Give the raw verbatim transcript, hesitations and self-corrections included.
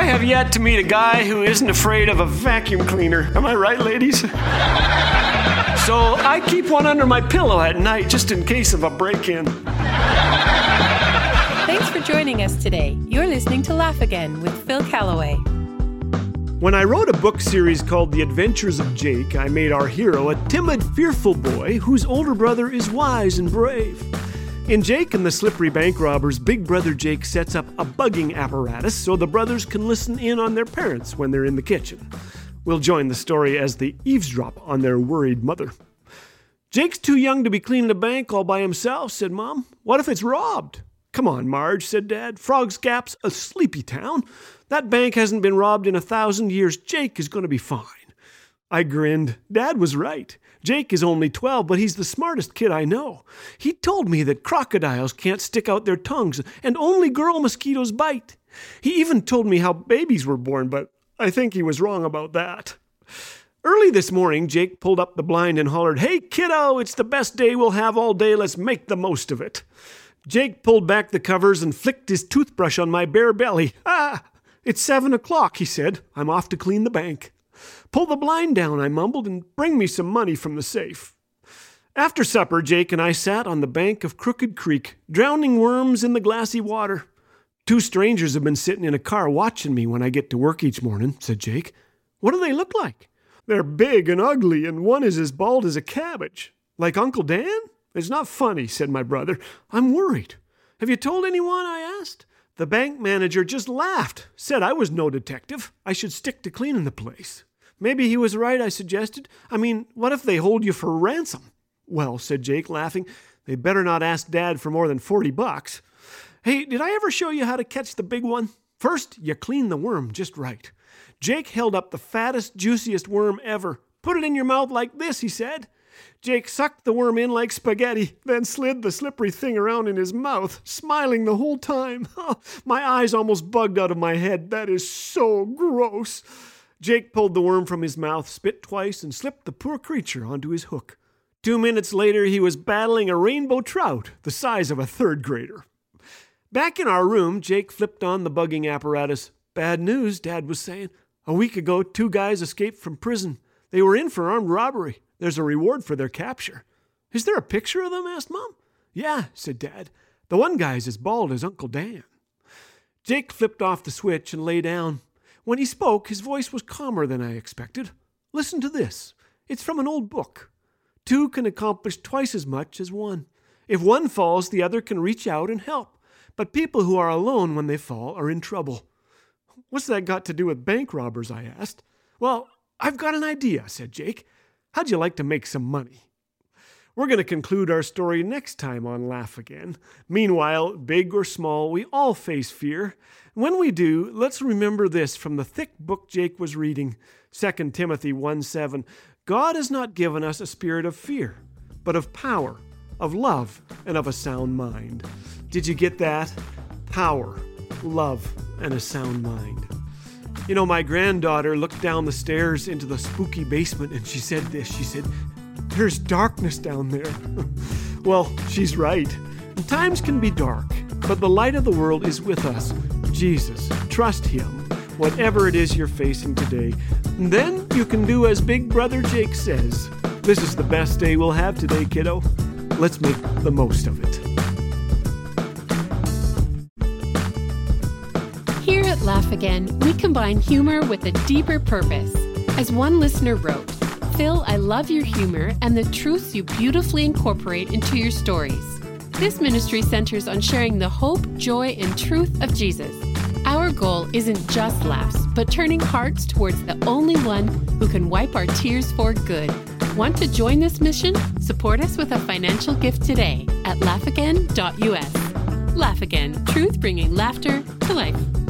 have yet to meet a guy who isn't afraid of a vacuum cleaner. Am I right, ladies? So I keep one under my pillow at night just in case of a break-in. Thanks for joining us today. You're listening to Laugh Again with Phil Callaway. When I wrote a book series called The Adventures of Jake, I made our hero a timid, fearful boy whose older brother is wise and brave. In Jake and the Slippery Bank Robbers, big brother Jake sets up a bugging apparatus so the brothers can listen in on their parents when they're in the kitchen. We'll join the story as they eavesdrop on their worried mother. "Jake's too young to be cleaning a bank all by himself," said Mom. "What if it's robbed?" "Come on, Marge," said Dad. "Frog's Gap's a sleepy town. That bank hasn't been robbed in a thousand years. Jake is going to be fine." I grinned. Dad was right. Jake is only twelve, but he's the smartest kid I know. He told me that crocodiles can't stick out their tongues and only girl mosquitoes bite. He even told me how babies were born, but I think he was wrong about that. Early this morning, Jake pulled up the blind and hollered, "Hey, kiddo, it's the best day we'll have all day. Let's make the most of it." Jake pulled back the covers and flicked his toothbrush on my bare belly. "Ah, it's seven o'clock, he said. I'm off to clean the bank." "Pull the blind down," I mumbled, "and bring me some money from the safe." After supper, Jake and I sat on the bank of Crooked Creek, drowning worms in the glassy water. "Two strangers have been sitting in a car watching me when I get to work each morning," said Jake. "What do they look like?" "They're big and ugly, and one is as bald as a cabbage." "Like Uncle Dan?" "It's not funny," said my brother. "I'm worried." "Have you told anyone?" I asked. "The bank manager just laughed, said I was no detective. I should stick to cleaning the place." "Maybe he was right," I suggested. "I mean, what if they hold you for ransom?" "Well," said Jake, laughing, "they better not ask Dad for more than forty bucks. Hey, did I ever show you how to catch the big one? First, you clean the worm just right." Jake held up the fattest, juiciest worm ever. "Put it in your mouth like this," he said. Jake sucked the worm in like spaghetti, then slid the slippery thing around in his mouth, smiling the whole time. Oh, my eyes almost bugged out of my head. That is so gross. Jake pulled the worm from his mouth, spit twice, and slipped the poor creature onto his hook. Two minutes later, he was battling a rainbow trout the size of a third grader. Back in our room, Jake flipped on the bugging apparatus. "Bad news," Dad was saying. "A week ago, two guys escaped from prison. They were in for armed robbery. There's a reward for their capture." "Is there a picture of them?" asked Mom. "Yeah," said Dad. "The one guy's as bald as Uncle Dan." Jake flipped off the switch and lay down. When he spoke, his voice was calmer than I expected. "Listen to this. It's from an old book. Two can accomplish twice as much as one. If one falls, the other can reach out and help. But people who are alone when they fall are in trouble." "What's that got to do with bank robbers?" I asked. "Well, I've got an idea," said Jake. "How'd you like to make some money?" We're going to conclude our story next time on Laugh Again. Meanwhile, big or small, we all face fear. When we do, let's remember this from the thick book Jake was reading, Second Timothy one seven. God has not given us a spirit of fear, but of power, of love, and of a sound mind. Did you get that? Power, love, and a sound mind. You know, my granddaughter looked down the stairs into the spooky basement and she said this. She said, "There's darkness down there." Well, she's right. Times can be dark, but the light of the world is with us. Jesus, trust Him, whatever it is you're facing today. And then you can do as Big Brother Jake says. This is the best day we'll have today, kiddo. Let's make the most of it. Here at Laugh Again, we combine humor with a deeper purpose. As one listener wrote, "Phil, I love your humor and the truths you beautifully incorporate into your stories." This ministry centers on sharing the hope, joy, and truth of Jesus. Our goal isn't just laughs, but turning hearts towards the only one who can wipe our tears for good. Want to join this mission? Support us with a financial gift today at laugh again dot u s. Laugh Again, truth bringing laughter to life.